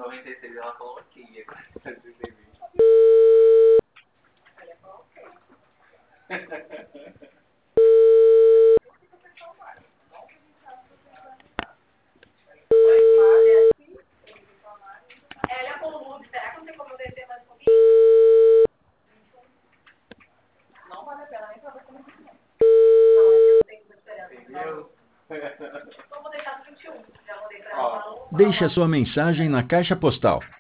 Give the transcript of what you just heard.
96 ela falou ok, agora 96. Ela com será que não tem como descer mais um pouquinho? Não vale a pena nem pra você comer isso, não. Não, eu tenho muita diferença. Entendeu? Então vou deixar no 21. Já mandei pra ela. Deixe a sua mensagem na caixa postal